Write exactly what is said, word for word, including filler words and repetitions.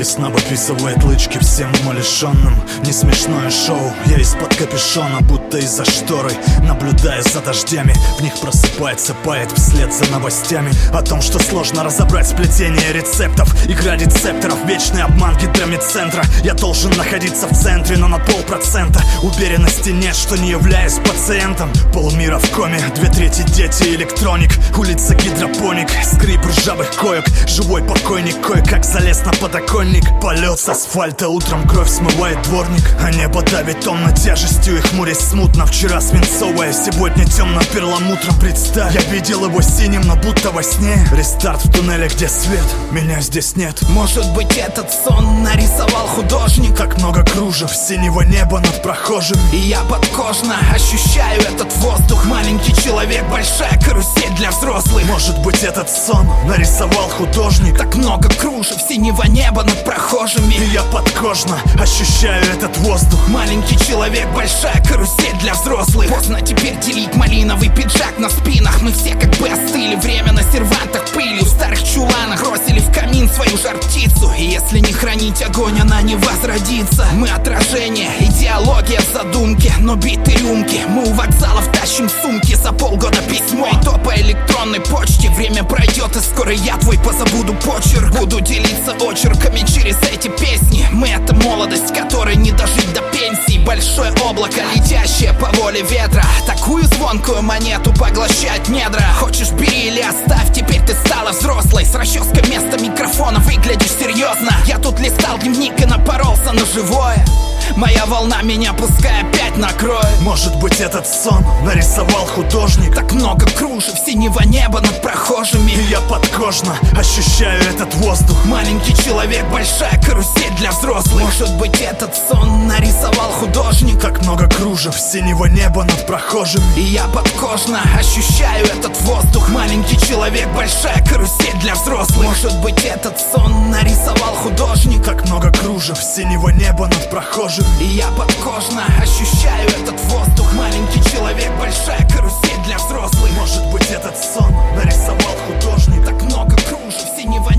Весна подписывает лычки всем умалишенным. Не смешное шоу, я из-под капюшона, будто из-за шторы, наблюдая за дождями. В них просыпается поэт вслед за новостями о том, что сложно разобрать сплетение рецептов. Игра рецепторов, вечный обман гидромедцентра. Я должен находиться в центре, но на полпроцента. Уверенности нет, что не являюсь пациентом. Полмира в коме, две трети дети, электроник. Улица гидропоник, скрип ржавых коек. Живой покойник кое-как залез на подоконник. Полет с асфальта, утром кровь смывает дворник. А небо давит томно тяжестью и хмурясь смутно. Вчера свинцовая, сегодня темно-перламутром. Представь, я видел его синим, но будто во сне. Рестарт в туннеле, где свет, меня здесь нет. Может быть, этот сон нарисовал художник. Так много кружев синего неба над прохожим. И я подкожно ощущаю этот воздух. Маленький человек, большая карусель для взрослых. Может быть, этот сон нарисовал художник. Так много кружев синего неба над прохожими. И я подкожно ощущаю этот воздух. Маленький человек, большая карусель для взрослых. Поздно теперь делить малиновый пиджак на спинах. Мы все как бы остыли, время на сервантах пылью. В старых чуланах бросили в камин свою жар птицу. И если не хранить огонь, она не возродится. Мы отражение, идеология в задумке. Но биты рюмки, мы у вокзалов тащим сумки. За полгода письмо, и то по электронной почте. Время пройдет, и скоро я твой позабуду почерк. Буду делиться очерками через эти песни. Мы — это молодость, которой не дожить до пенсии. Большое облако, летящее по воле ветра. Такую звонкую монету поглощать недра. Хочешь, бери или оставь, теперь ты стала взрослой. С расческой вместо микрофона выглядишь серьезно. Я тут листал дневник и напоролся на живое. Моя волна меня пускай опять накроет. Может быть, этот сон нарисовал художник. Так много кружев синего неба над прохожими. И я подкожно ощущаю этот воздух. Маленький человек, большая карусель для взрослых. Может быть, этот сон нарисовал художник. Так много кружев синего неба над прохожими. И я подкожно ощущаю этот воздух. Маленький человек, большая карусель для взрослых. Может быть, этот сон нарисовал художник. Так много кружев синего неба над прохожими. И я подкожно ощущаю этот воздух. Маленький человек, большая карусель для взрослых. Может быть, этот сон нарисовал художник. Так много кружев синего